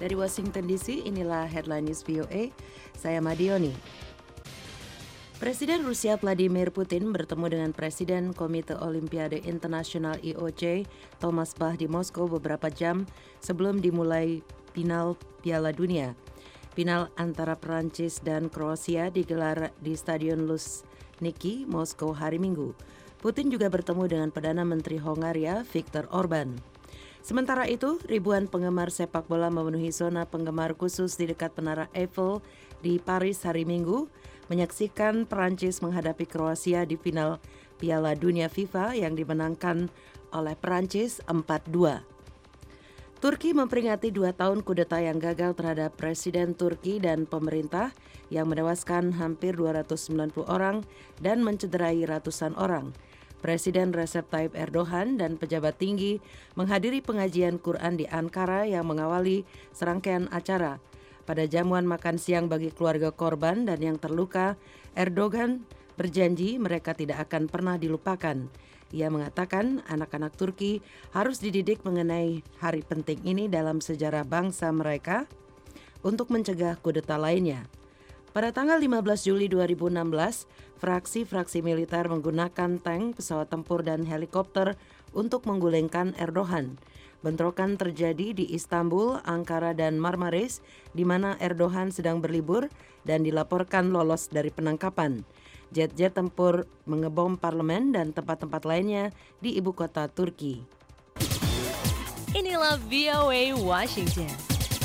Dari Washington DC, inilah Headline News VOA, saya Madioni. Presiden Rusia Vladimir Putin bertemu dengan Presiden Komite Olimpiade Internasional IOC, Thomas Bach di Moskow beberapa jam sebelum dimulai final Piala Dunia. Final antara Prancis dan Kroasia digelar di Stadion Luzhniki, Moskow hari Minggu. Putin juga bertemu dengan Perdana Menteri Hongaria, Viktor Orban. Sementara itu, ribuan penggemar sepak bola memenuhi zona penggemar khusus di dekat Menara Eiffel di Paris hari Minggu, menyaksikan Prancis menghadapi Kroasia di final Piala Dunia FIFA yang dimenangkan oleh Prancis 4-2. Turki memperingati 2 tahun kudeta yang gagal terhadap Presiden Turki dan pemerintah yang menewaskan hampir 290 orang dan mencederai ratusan orang. Presiden Recep Tayyip Erdogan dan pejabat tinggi menghadiri pengajian Quran di Ankara yang mengawali serangkaian acara. Pada jamuan makan siang bagi keluarga korban dan yang terluka, Erdogan berjanji mereka tidak akan pernah dilupakan. Ia mengatakan anak-anak Turki harus dididik mengenai hari penting ini dalam sejarah bangsa mereka untuk mencegah kudeta lainnya. Pada tanggal 15 Juli 2016, fraksi-fraksi militer menggunakan tank, pesawat tempur, dan helikopter untuk menggulingkan Erdogan. Bentrokan terjadi di Istanbul, Ankara, dan Marmaris, di mana Erdogan sedang berlibur dan dilaporkan lolos dari penangkapan. Jet-jet tempur mengebom parlemen dan tempat-tempat lainnya di ibu kota Turki. Inilah VOA Washington.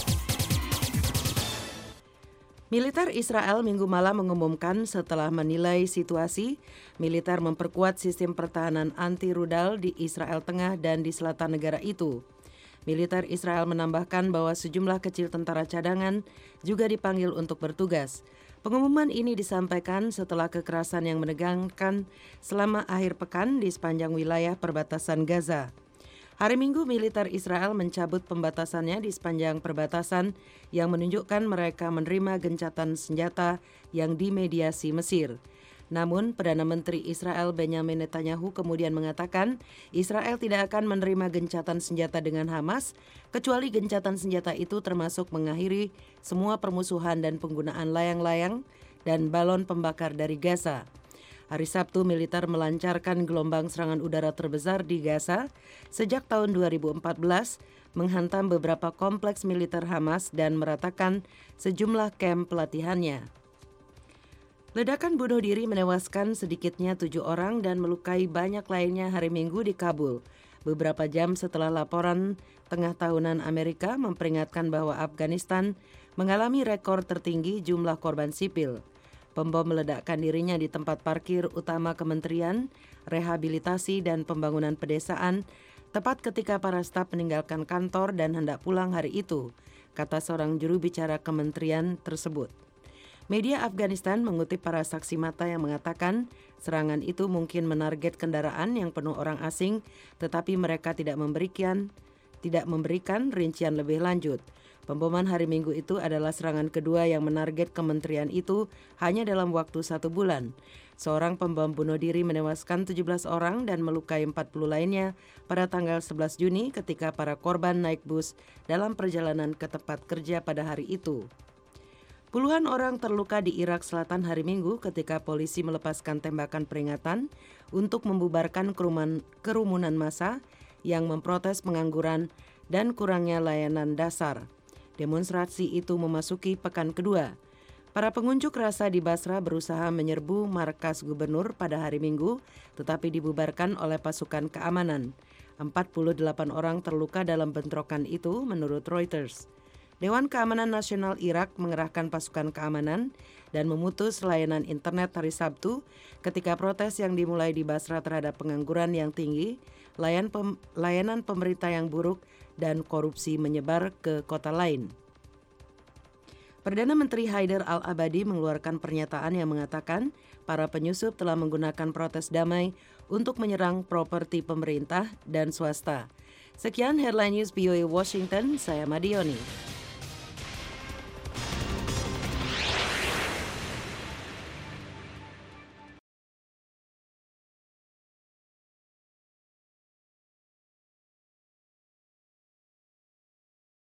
Militer Israel Minggu malam mengumumkan setelah menilai situasi, militer memperkuat sistem pertahanan anti-rudal di Israel Tengah dan di selatan negara itu. Militer Israel menambahkan bahwa sejumlah kecil tentara cadangan juga dipanggil untuk bertugas. Pengumuman ini disampaikan setelah kekerasan yang menegangkan selama akhir pekan di sepanjang wilayah perbatasan Gaza. Hari Minggu, militer Israel mencabut pembatasannya di sepanjang perbatasan yang menunjukkan mereka menerima gencatan senjata yang dimediasi Mesir. Namun, Perdana Menteri Israel Benjamin Netanyahu kemudian mengatakan Israel tidak akan menerima gencatan senjata dengan Hamas, kecuali gencatan senjata itu termasuk mengakhiri semua permusuhan dan penggunaan layang-layang dan balon pembakar dari Gaza. Hari Sabtu, militer melancarkan gelombang serangan udara terbesar di Gaza sejak tahun 2014, menghantam beberapa kompleks militer Hamas dan meratakan sejumlah kamp pelatihannya. Ledakan bunuh diri menewaskan sedikitnya 7 orang dan melukai banyak lainnya hari Minggu di Kabul, beberapa jam setelah laporan tengah tahunan Amerika memperingatkan bahwa Afghanistan mengalami rekor tertinggi jumlah korban sipil. Pembom meledakkan dirinya di tempat parkir utama Kementerian Rehabilitasi dan Pembangunan Pedesaan, tepat ketika para staf meninggalkan kantor dan hendak pulang hari itu, kata seorang juru bicara kementerian tersebut. Media Afghanistan mengutip para saksi mata yang mengatakan serangan itu mungkin menarget kendaraan yang penuh orang asing, tetapi mereka tidak memberikan rincian lebih lanjut. Pemboman hari Minggu itu adalah serangan kedua yang menarget kementerian itu hanya dalam waktu 1 bulan. Seorang pembom bunuh diri menewaskan 17 orang dan melukai 40 lainnya pada tanggal 11 Juni ketika para korban naik bus dalam perjalanan ke tempat kerja pada hari itu. Puluhan orang terluka di Irak Selatan hari Minggu ketika polisi melepaskan tembakan peringatan untuk membubarkan kerumunan massa yang memprotes pengangguran dan kurangnya layanan dasar. Demonstrasi itu memasuki pekan kedua. Para pengunjuk rasa di Basra berusaha menyerbu markas gubernur pada hari Minggu, tetapi dibubarkan oleh pasukan keamanan. 48 orang terluka dalam bentrokan itu menurut Reuters. Dewan Keamanan Nasional Irak mengerahkan pasukan keamanan dan memutus layanan internet hari Sabtu ketika protes yang dimulai di Basra terhadap pengangguran yang tinggi, layanan pemerintah yang buruk, dan korupsi menyebar ke kota lain. Perdana Menteri Haider al-Abadi mengeluarkan pernyataan yang mengatakan para penyusup telah menggunakan protes damai untuk menyerang properti pemerintah dan swasta. Sekian Headline News VOA Washington, saya Madioni.